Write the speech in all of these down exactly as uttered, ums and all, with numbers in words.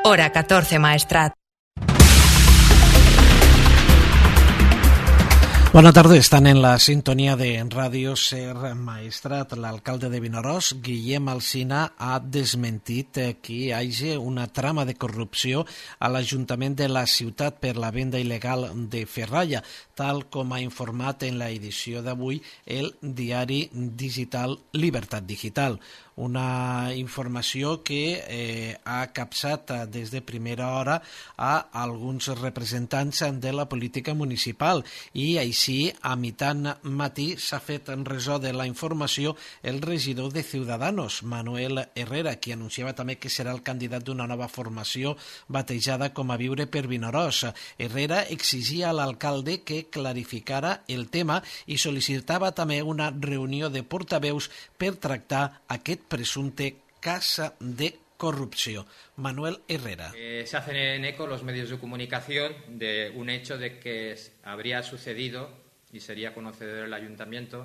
Hora catorce, Maestrat. Bona tarda, estan en la sintonia de Ràdio Ser Maestrat. L'alcalde de Vinaròs, Guillem Alsina, ha desmentit que hi hagi una trama de corrupció a l'Ajuntament de la ciutat per la venda il·legal de ferralla, tal com ha informat en l'edició d'avui el diari digital Libertat Digital. Una informació que eh, ha capçat des de primera hora a alguns representants de la política municipal i així a mitant matí s'ha fet ressò de la informació el regidor de Ciudadanos, Manuel Herrera, qui anunciava també que serà el candidat d'una nova formació batejada com a Viure per Vinaròs. Herrera exigia a l'alcalde que clarificara el tema i sol·licitava també una reunió de portaveus per tractar aquest presunte casa de corrupción. Manuel Herrera. Eh, se hacen en eco los medios de comunicación de un hecho de que habría sucedido, y sería conocedor el ayuntamiento,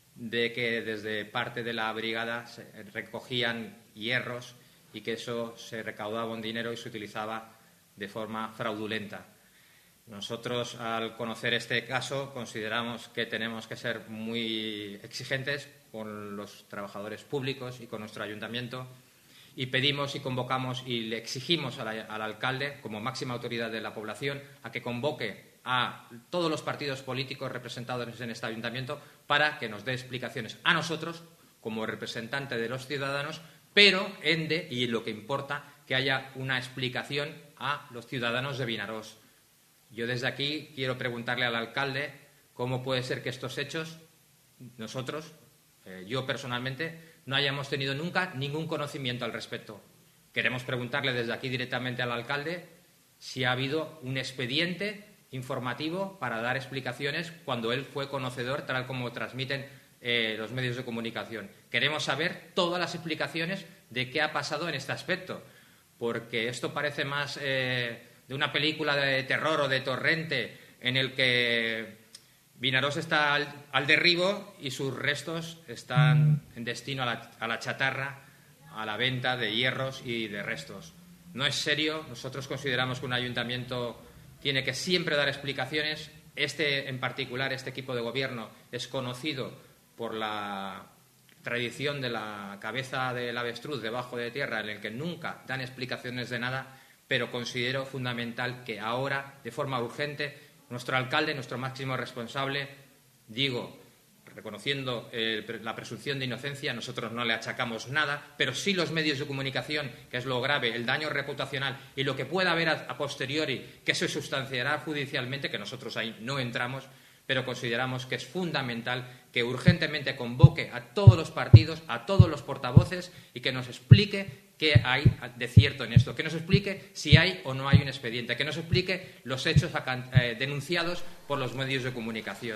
de que desde parte de la brigada se recogían hierros y que eso se recaudaba un dinero y se utilizaba de forma fraudulenta. Nosotros, al conocer este caso, consideramos que tenemos que ser muy exigentes con los trabajadores públicos y con nuestro ayuntamiento y pedimos y convocamos y le exigimos al, al alcalde, como máxima autoridad de la población, a que convoque a todos los partidos políticos representados en este ayuntamiento para que nos dé explicaciones a nosotros, como representante de los ciudadanos, pero ende, y lo que importa, que haya una explicación a los ciudadanos de Vinaròs. Yo desde aquí quiero preguntarle al alcalde cómo puede ser que estos hechos, nosotros, eh, yo personalmente, no hayamos tenido nunca ningún conocimiento al respecto. Queremos preguntarle desde aquí directamente al alcalde si ha habido un expediente informativo para dar explicaciones cuando él fue conocedor, tal como transmiten eh, los medios de comunicación. Queremos saber todas las explicaciones de qué ha pasado en este aspecto, porque esto parece más eh, de una película de terror o de Torrente en el que Vinaròs está al, al derribo y sus restos están en destino a la, a la chatarra, a la venta de hierros y de restos. No es serio. Nosotros consideramos que un ayuntamiento tiene que siempre dar explicaciones. Este, en particular, este equipo de gobierno es conocido por la tradición de la cabeza del avestruz debajo de tierra, en el que nunca dan explicaciones de nada, pero considero fundamental que ahora, de forma urgente, nuestro alcalde, nuestro máximo responsable, digo, reconociendo eh, la presunción de inocencia, nosotros no le achacamos nada, pero sí los medios de comunicación, que es lo grave, el daño reputacional y lo que pueda haber a, a posteriori, que se sustanciará judicialmente, que nosotros ahí no entramos, pero consideramos que es fundamental que urgentemente convoque a todos los partidos, a todos los portavoces y que nos explique qué hay de cierto en esto, que nos explique si hay o no hay un expediente, que nos explique los hechos eh, denunciados por los medios de comunicación.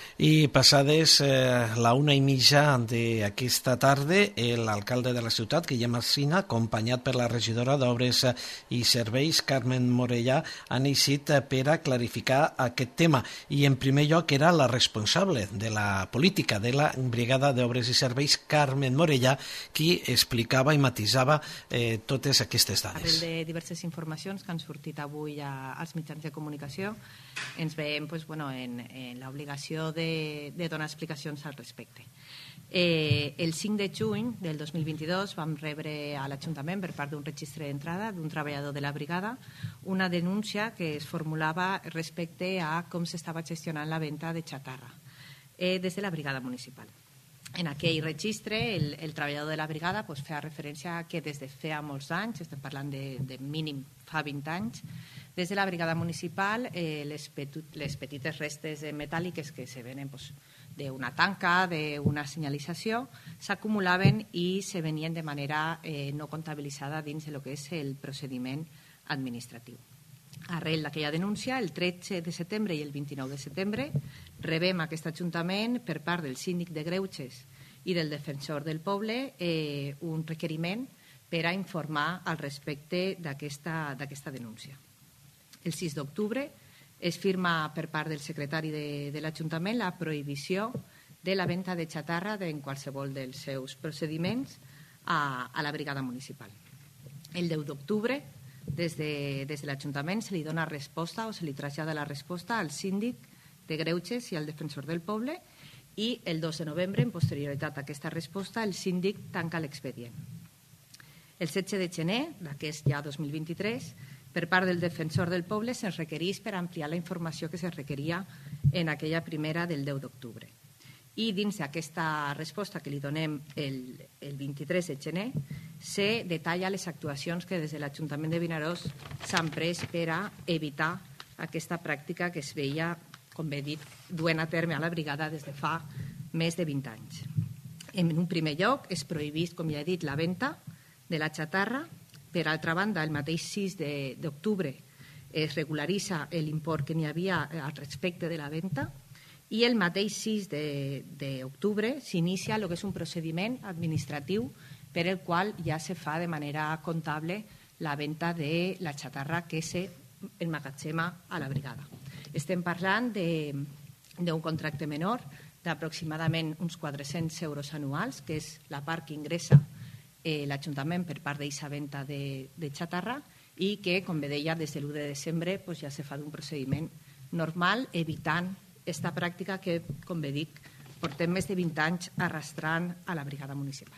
I passades eh, la una i mitja d'aquesta tarda, l'alcalde de la ciutat, Guillem Alsina, acompanyat per la regidora d'Obres i Serveis, Carmen Morellà, han eixit per a clarificar aquest tema. I en primer lloc era la responsable de la política de la Brigada d'Obres i Serveis, Carmen Morellà, qui explicava i matisava eh, totes aquestes dades. Arrel de diverses informacions que han sortit avui a, als mitjans de comunicació, ens veiem pues, bueno, en, en l'obligació de De, de donar explicacions al respecte. Eh, el cinc de juny del dos mil vint-i-dos vam rebre a l'Ajuntament, per part d'un registre d'entrada d'un treballador de la brigada, una denúncia que es formulava respecte a com s'estava gestionant la venda de xatarra eh, des de la brigada municipal. En aquell registre, el, el treballador de la brigada pues, feia referència a que des de feia molts anys, estem parlant de, de mínim fa vint anys, des de la brigada municipal eh, les, petut, les petites restes metàl·liques que se venen pues, d'una tanca, d'una senyalització, s'acumulaven i se venien de manera eh, no comptabilitzada dins de lo que és el procediment administratiu. Arrel d'aquella denúncia, el tretze de setembre i el vint-i-nou de setembre, rebem aquest Ajuntament per part del síndic de Greuges i del defensor del poble eh, un requeriment per a informar al respecte d'aquesta denúncia. El sis d'octubre es firma per part del secretari de, de l'Ajuntament la prohibició de la venda de xatarra en qualsevol dels seus procediments a, a la brigada municipal. El deu d'octubre des de, des de l'Ajuntament se li dona resposta o se li trasllada la resposta al síndic de Greuges i al defensor del poble, i el dos de novembre, en posterioritat a aquesta resposta, el síndic tanca l'expedient. El setze de gener d'aquest ja dos mil vint-i-tres, per part del defensor del poble, se'ns requereix per ampliar la informació que se requeria en aquella primera del deu d'octubre. I dins d'aquesta resposta que li donem el, el vint-i-tres de gener, se detalla les actuacions que des de l'Ajuntament de Vinaròs s'han pres per a evitar aquesta pràctica que es veia, com bé dit, duent a terme a la brigada des de fa més de vint anys. En un primer lloc, es prohibís, com ja he dit, la venda de la xatarra. Per altra banda, el mateix sis d'octubre es regularitza l'import que n'hi havia al respecte de la venda, i el mateix sis d'octubre s'inicia el que és un procediment administratiu per el qual ja se fa de manera comptable la venda de la xatarra que s'emmagatzema a la brigada. Estem parlant d'un contracte menor d'aproximadament uns quatre-cents euros anuals, que és la part que ingressa l'Ajuntament per part d'aquesta venda de xatarra, i que, com bé deia, des de l'u de desembre ja se fa d'un procediment normal, evitant aquesta pràctica que, com bé dic, portem més de vint anys arrastrant a la brigada municipal.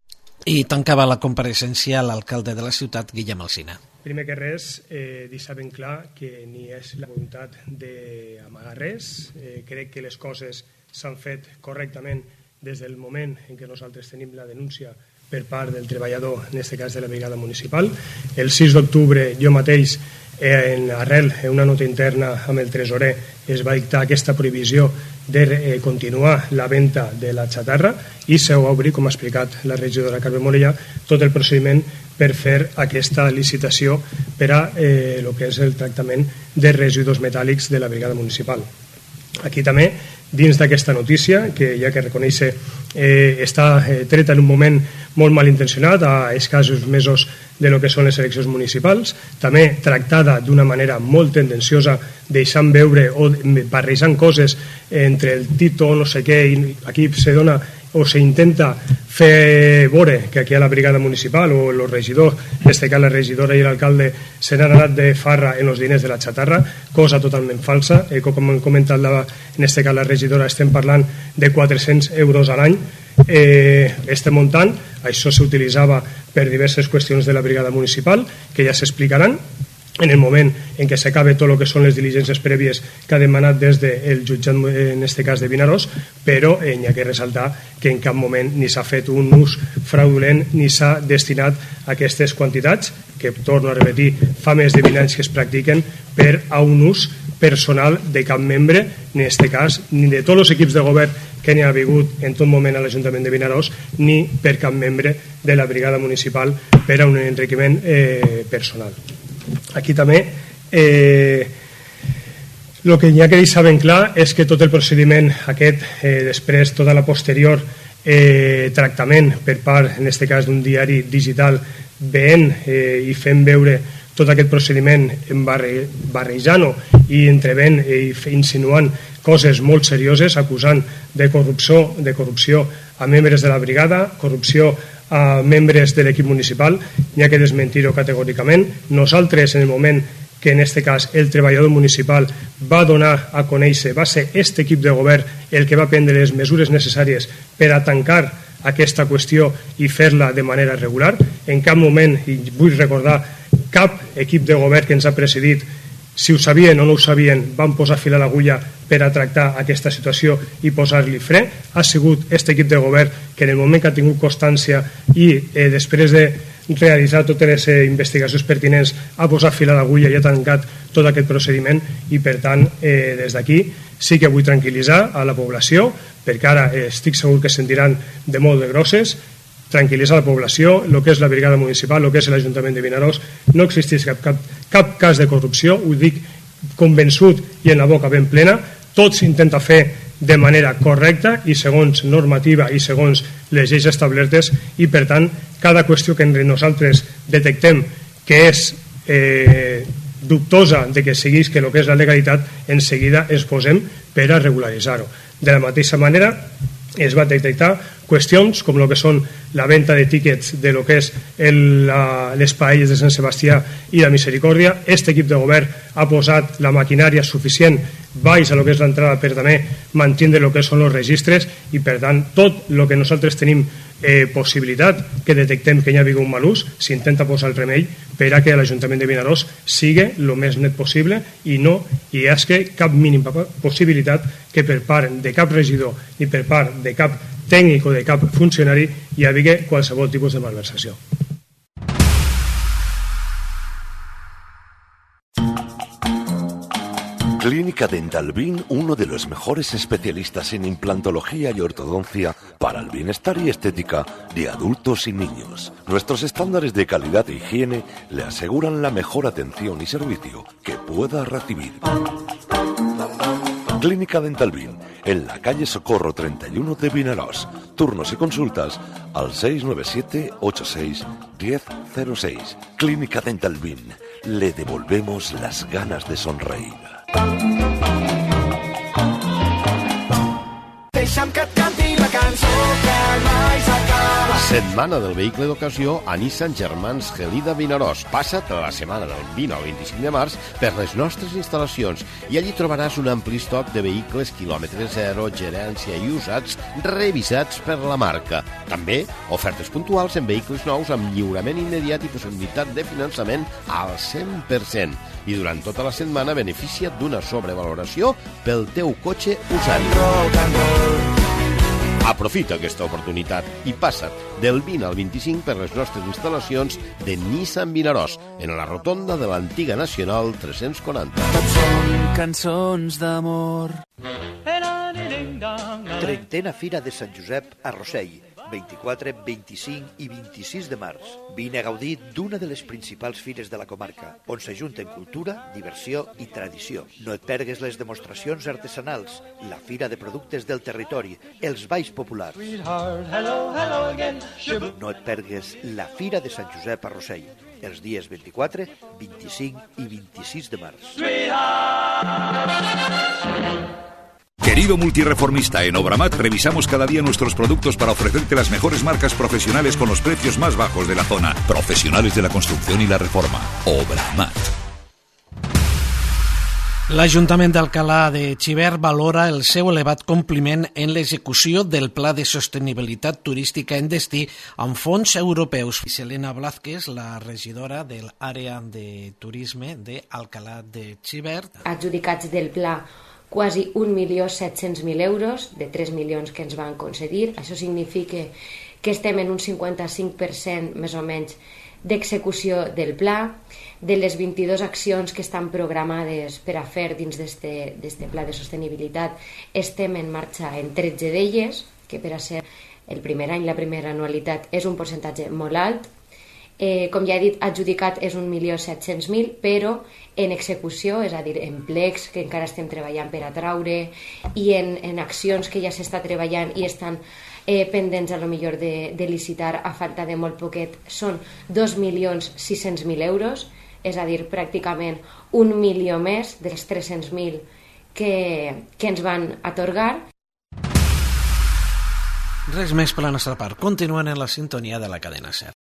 I tancava la compareixença l'alcalde de la ciutat, Guillem Alsina. Primer que res, eh, deixar ben clar que ni és la voluntat d'amagar res. Eh, crec que les coses s'han fet correctament des del moment en què nosaltres tenim la denúncia per part del treballador, en aquest cas de la brigada municipal. El sis d'octubre jo mateix, en arrel, en una nota interna amb el tresorer, es va dictar aquesta prohibició de continuar la venda de la xatarra i se va obrir, com ha explicat la regidora Carme Morella, tot el procediment per fer aquesta licitació per a eh, el que és el tractament de residus metàl·lics de la brigada municipal. Aquí també, dins d'aquesta notícia, que ja que reconeix eh, està eh, treta en un moment molt malintencionat, a escassos mesos de lo que són les eleccions municipals, també tractada d'una manera molt tendenciosa, deixant veure o barrejant coses entre el Tito, no sé què, i aquí se dona o s'intenta fer veure que aquí a la brigada municipal o el regidor, en aquest cas la regidora i l'alcalde, se n'han anat de farra en els diners de la xatarra, cosa totalment falsa. Eh, com hem comentat la, en aquest cas la regidora, estem parlant de quatre-cents euros a l'any. Eh, este muntant, això s'utilitzava per diverses qüestions de la brigada municipal, que ja s'explicaran en el moment en què s'acabe tot el que són les diligències prèvies que ha demanat des del jutjat, en aquest cas de Vinaròs, però eh, n'hi ha que ressaltar que en cap moment ni s'ha fet un ús fraudulent ni s'ha destinat aquestes quantitats, que torno a repetir, fa més de vint anys que es practiquen, per a un ús personal de cap membre, en aquest cas, ni de tots els equips de govern que n'hi ha hagut en tot moment a l'Ajuntament de Vinaròs, ni per cap membre de la brigada municipal per a un enriquiment eh, personal. Aquí també eh, el que hi ha que deixar ben clar és que tot el procediment aquest, eh, després tota la posterior eh, tractament per part, en aquest cas d'un diari digital, veient eh, i fent veure tot aquest procediment barre, barrejant-ho i entrevent i insinuant coses molt serioses, acusant de corrupció, de corrupció a membres de la brigada, corrupció a membres de l'equip municipal, n'hi ha que desmentir-ho categòricament. Nosaltres, en el moment que en aquest cas el treballador municipal va donar a conèixer, va ser aquest equip de govern el que va prendre les mesures necessàries per a tancar aquesta qüestió i fer-la de manera regular. En cap moment, i vull recordar, cap equip de govern que ens ha precedit, si ho sabien o no ho sabien, van posar fil a l'agulla per a tractar aquesta situació i posar-li fre. Ha sigut aquest equip de govern que en el moment que ha tingut constància i eh, després de realitzar totes les eh, investigacions pertinents ha posat fil a l'agulla i ha tancat tot aquest procediment, i per tant eh, des d'aquí sí que vull tranquil·litzar a la població, perquè ara eh, estic segur que sentiran de molt de grosses. Tranquil·litzar la població, el que és la brigada municipal, el que és l'Ajuntament de Vinaròs, no existeix cap, cap, cap cas de corrupció, ho dic convençut i en la boca ben plena. Tot s'intenta fer de manera correcta i segons normativa i segons les lleis establertes, i per tant cada qüestió que nosaltres detectem que és eh, dubtosa de que seguís que el que és la legalitat, en seguida ens posem per a regularitzar-ho. De la mateixa manera es va detectar qüestions com el que són la venda de tíquets de lo que és el, la, les paelles de Sant Sebastià i la Misericòrdia. Este equip de govern ha posat la maquinària suficient baix a lo que és l'entrada per també mantindre el que són els registres i per tant tot el que nosaltres tenim eh, possibilitat que detectem que hi ha hagut un mal ús s'intenta posar el remei per a que l'Ajuntament de Vinaròs sigui el més net possible i no hi hagi cap mínima possibilitat que per part de cap regidor ni per part de cap tècnic o de cap funcionari hi hagi qualsevol tipus de malversació. Clínica Dental Bin, uno de los mejores especialistas en implantología y ortodoncia para el bienestar y estética de adultos y niños. Nuestros estándares de calidad e higiene le aseguran la mejor atención y servicio que pueda recibir. Clínica Dental Bin, en la calle Socorro treinta y uno de Vinaròs. Turnos y consultas al seis nueve siete ocho seis uno cero cero seis. Clínica Dental Bin, le devolvemos las ganas de sonreír. Deixa'm que et canti la cançó que mai s'acaba. Setmana del vehicle d'ocasió a Nissan Germans Gelida Vinaròs. Passa't a la setmana del vint al vint-i-cinc de març per les nostres instal·lacions i allí trobaràs un ampli stock de vehicles quilòmetre zero, gerència i usats revisats per la marca. També ofertes puntuals en vehicles nous amb lliurament immediat i possibilitat de finançament al cent per cent. I durant tota la setmana beneficia't d'una sobrevaloració pel teu cotxe usat. Aprofita aquesta oportunitat i passa't del vint al vint-i-cinc per les nostres instal·lacions de Nissan Vinaròs, en la rotonda de l'antiga Nacional tres-cents quaranta. Tot són cançons d'amor. Trentena Fira de Sant Josep a Rossell, vint-i-quatre, vint-i-cinc i vint-i-sis de març. Vine a gaudir d'una de les principals fires de la comarca, on s'ajunten cultura, diversió i tradició. No et pergues les demostracions artesanals, la fira de productes del territori, els balls populars. No et pergues la Fira de Sant Josep a Rossell, els dies vint-i-quatre, vint-i-cinc i vint-i-sis de març. Querido multireformista, en Obramat revisamos cada día nuestros productos para ofrecerte las mejores marcas profesionales con los precios más bajos de la zona. Profesionales de la construcción y la reforma. Obramat. L'Ajuntament d'Alcalà de Xivert valora el seu elevat compliment en l'execució del Pla de Sostenibilitat Turística en destí amb fons europeus. Selena Blázquez, la regidora de l'àrea de turisme d'Alcalà de Xivert. Adjudicats del pla quasi un milió set-cents mil euros de tres milions que ens van concedir. Això significa que estem en un cinquanta-cinc per cent més o menys d'execució del pla. De les vint-i-dues accions que estan programades per a fer dins d'aquest pla de sostenibilitat, estem en marxa en tretze d'elles, que per a ser el primer any, la primera anualitat, és un percentatge molt alt. Eh, com ja he dit, adjudicat és un milió set-cents mil, però en execució, és a dir, en plecs que encara estem treballant per a traure i en, en accions que ja s'està treballant i estan eh, pendents a lo millor de, de licitar a falta de molt poquet, són dos milions sis-cents mil euros, és a dir, pràcticament un milió més dels tres-cents mil que, que ens van atorgar. Res més per la nostra part. Continuen en la sintonia de la cadena SER.